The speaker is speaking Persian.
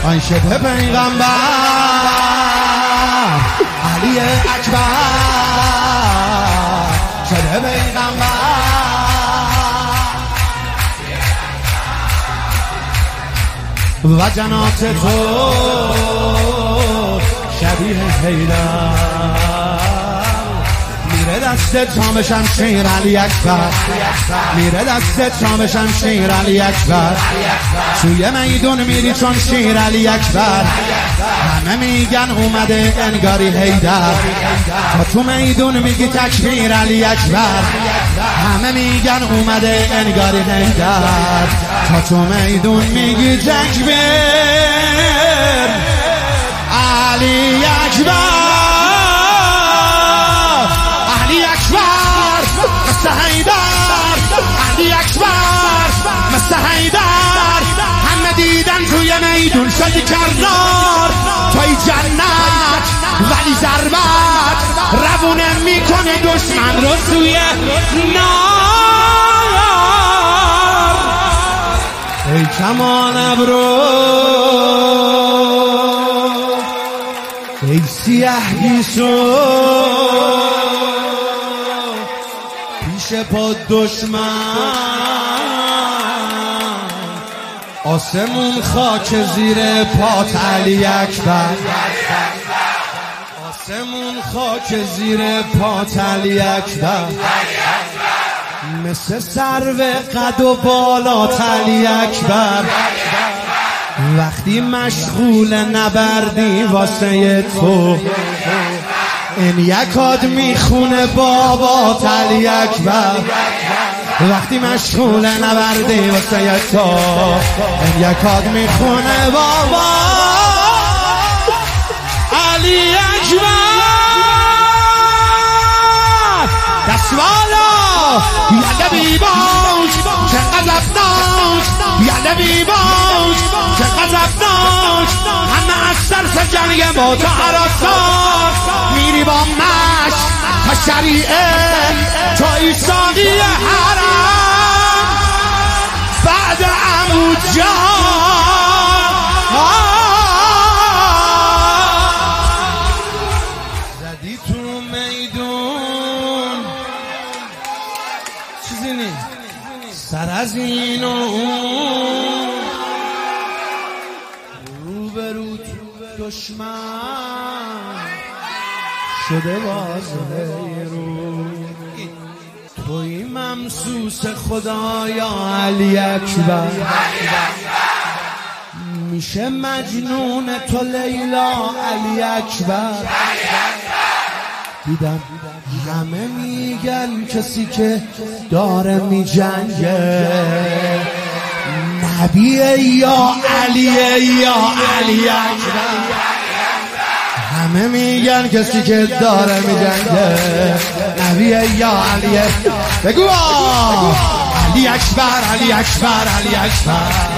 آن شبه پیغمبر علی اکبر شبه پیغمبر و جنات تو شبیه حیدر میره دست تا بشم شیر علی اکبر میره دست تا بشم شیر علی اکبر توی میدون میری چون شیر علی اکبر همه میگن اومده انگاری حیدر تا تو میدون میگی تکبیر علی اکبر همه میگن اومده انگاری حیدر تا تو میدون میگی تکبیر علی اکبر مثل حیدر علی اکبر مثل حیدر همه دیدن توی میدون شدی کردار توی جنت ولی ضربت روونه میکنه دشمن رو توی نار ای کمان ابرو ای سیاه گیسو پیش پا دشمن آسمون خاک زیر پات علی اکبر آسمون خاک زیر پات علی اکبر مثل سرو قد و بالات علی اکبر وقتی مشغول نبردی واسه تو این یکاد میخونه بابات علی اکبر وقتی مشغول نبردی واسه تو این یکاد میخونه بابا علی اکبر دستوالا یه نبی باش چه غضبناک یه نبی باش چه غضبناک همه از طرف جنگ با تو هراسان میری با مش تا شریعه تو ایساقی حرم بعد عمو جان زدی تو میدون چیزی نیست سر از این و اون روبرو تو دشمن شده بازه رو توی ممسوس خدایا علی اکبر میشه مجنون تو لیلا علی اکبر دیدم همه میگن کسی که داره میجنگه نبیه یا علیه یا علی اکبر همه میگن کسی که داره میجنگه نبیه یا علیه بگو علی اکبر علی اکبر علی اکبر